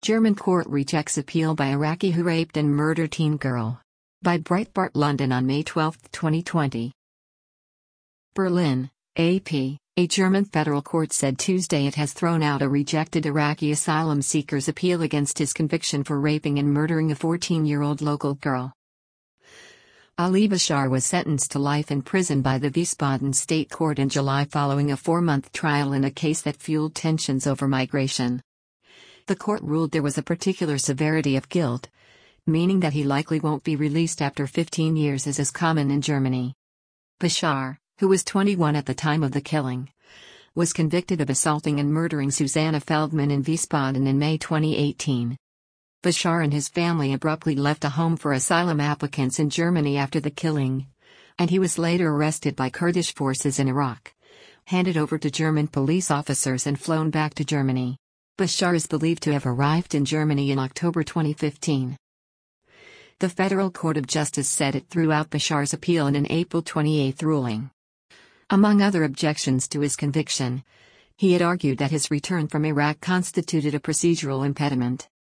German court rejects appeal by Iraqi who raped and murdered teen girl. By Breitbart London on May 12, 2020. Berlin, AP. A German federal court said Tuesday it has thrown out a rejected Iraqi asylum seeker's appeal against his conviction for raping and murdering a 14-year-old local girl. Ali Bashar was sentenced to life in prison by the Wiesbaden State Court in July following a 4-month trial in a case that fueled tensions over migration. The court ruled there was a particular severity of guilt, meaning that he likely won't be released after 15 years as is common in Germany. Bashar, who was 21 at the time of the killing, was convicted of assaulting and murdering Susanna Feldman in Wiesbaden in May 2018. Bashar and his family abruptly left a home for asylum applicants in Germany after the killing, and he was later arrested by Kurdish forces in Iraq, handed over to German police officers and flown back to Germany. Bashar is believed to have arrived in Germany in October 2015. The Federal Court of Justice said it threw out Bashar's appeal in an April 28 ruling. Among other objections to his conviction, he had argued that his return from Iraq constituted a procedural impediment.